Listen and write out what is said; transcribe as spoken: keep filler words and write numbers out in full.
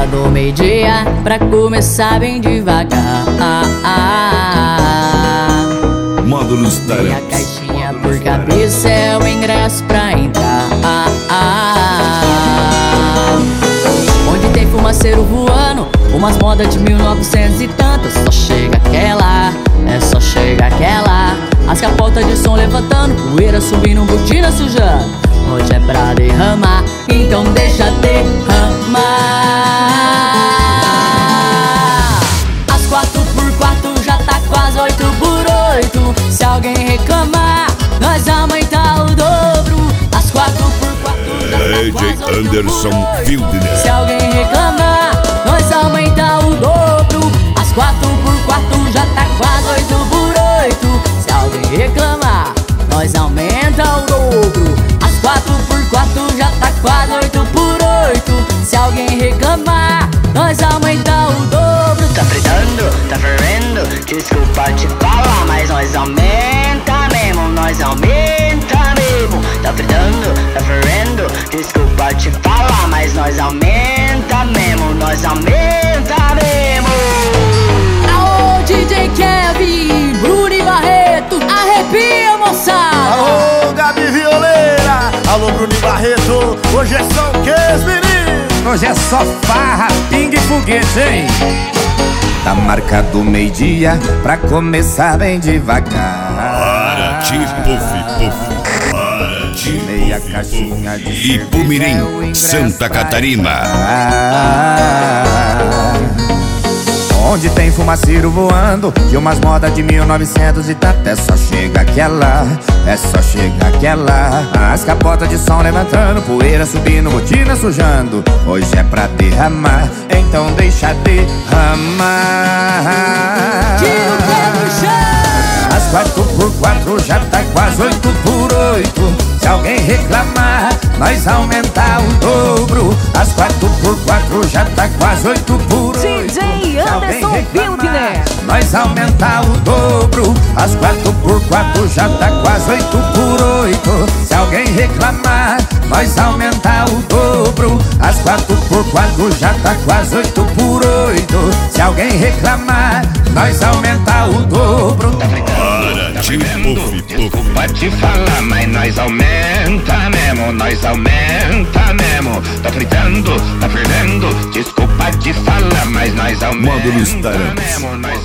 do meio-dia, pra começar bem devagar. Módulos Tarantos. Meia caixinha por cabeça é o ingresso pra entrar. Onde tem fumaceiro voando, umas modas de mil e novecentos e tantas. Só chega aquela, é só chega aquela. As capotas de som levantando, poeira subindo, botina sujando. Hoje é pra derramar, então deixa derramar. As quatro por quatro já tá quase oito por oito. Se alguém reclamar, nós aumentar o dobro. As quatro por quatro já tá quase Anderson Fieldner. Se alguém reclamar, nós aumentar o dobro. As quatro por quatro já tá quase oito por oito. Se alguém reclamar, nós aumenta o dobro. As quatro por quatro já tá quase oito por oito. Se alguém reclamar, nós aumenta o dobro. Tá fritando, tá fervendo, desculpa te falar, mas nós aumenta mesmo, nós aumenta mesmo. Tá fritando, tá fervendo, desculpa te falar, mas nós aumenta mesmo, nós aumenta mesmo. Aô, D J Kevin, Bruno e Barreto, arrepia, moçada. Alô, Gabi Violeira, alô, Bruno e Barreto. Hoje é só o que, meninos? Hoje é só farra, pingue e foguete, hein? Tá marcado meio-dia, pra começar bem devagar. Para, tipo, puff, para, tipo, Meia caixinha de cerveja é o Ipumirim, ingresso Santa pra Catarina. entrar. Onde tem fumaceiro voando e umas modas de mil e novecentos e tanto. É só chega aquela, é só chega aquela. As capotas de som levantando, poeira subindo, botina sujando. Hoje é pra derramar, então deixa derramar. Tira o pé no chão. As quatro por quatro já tá quase oito por oito. Se alguém reclamar, nós aumentar o dobro. As quatro por quatro já tá quase oito por oito. D J Anderson Fieldner. Nós aumentar o dobro. As quatro por quatro já tá quase oito por oito. Se alguém reclamar, nós aumentar o dobro. As quatro por quatro já tá quase oito por oito. Se alguém reclamar, nós aumentar o dobro. Para, tipo, puff, Desculpa te falar, mas nós aumenta mesmo, nós aumenta mesmo. Tá fritando, tá fervendo, desculpa te falar, mas nós aumenta Módulos Tarantos. mesmo, nós